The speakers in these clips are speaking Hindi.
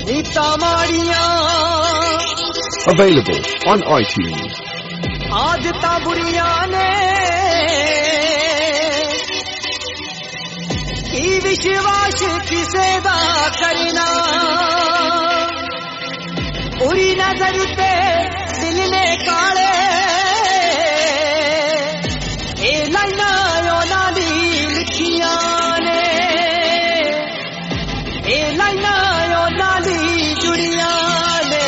Nita माड़ियां Available on iTunes. आदतां बुरियां ने की विश्वास किसे दा करना बुरी नजर ते दिल ने काले ए लाइना ओना दी लिखियां ने ए लाइना ओना दी जुड़ियां ने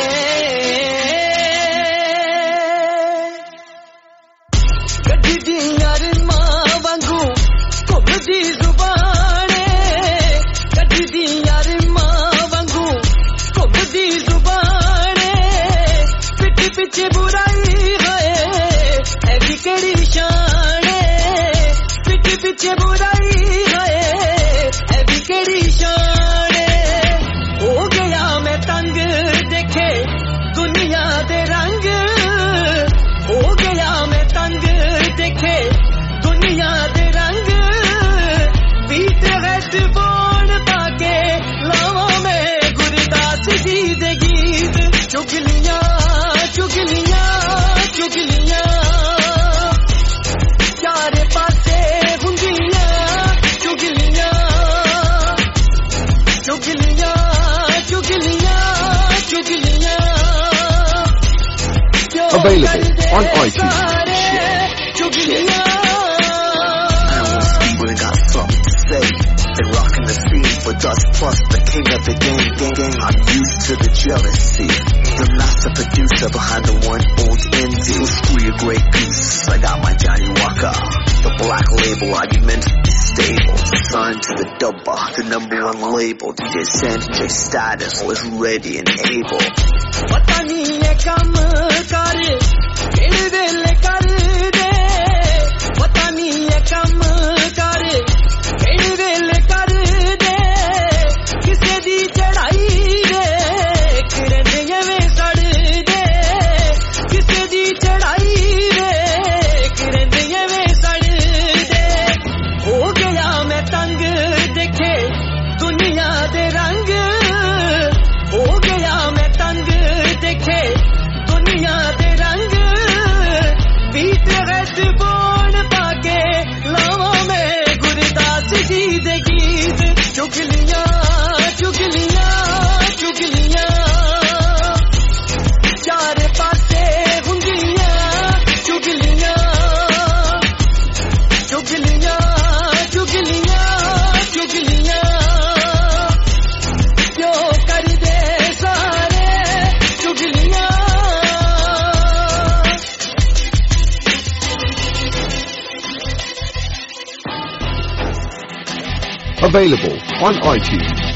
गड्डी दी अरमा वांगू घुमदी जुबान गड्डी दी अरमा वांगू घुमदी जुबान पिठ पिछे बुराई है भी केड़ी शान पिठ पिछे बुराई है भी केड़ी शान हो गया मैं तंग देखे दुनिया दे रंग हो गया मैं तंग देखे दुनिया दे रंग बीत है बोन पाके लावा में गुरदास जी दे गीत चुगलियां चुगलियां चुगलियां चारे पासे हुंदियां चुगलियां चुगलियां चुगलियां चुगलियां Available on iTunes. चुगलियां People ain't got something to say. They rockin' the scene with us plus the king of the game. I'm used to the jealousy. The master producer behind the one old indie. Screw your Grey Goose. I got my Johnny Walker. The black label argument is stable. Signed to the dubba, the #1 label. DJ Sanjay status was ready and able. पता नहीं ये काम कर केड़े वेले कर दे पता नहीं ये काम कर केड़े वेले कर दे किसे दी चढ़ाई देख रहे वे सड़ दे किसे दी चढ़ाई देख रहे वे सड़ दे हो गया मैं तंग देखे दुनिया दे रंग हो गया मैं तंग देखे दुनिया दे रंग बीत है बोन पाके लावा में गुरदास जी दे गीत चुगलियां चुगलियां चुगलियां चारे पासे हुंदियां चुगलियां चुगलियां चुगलियां चुगलियां क्यों कर दे सारे चुगलियां Available on iTunes.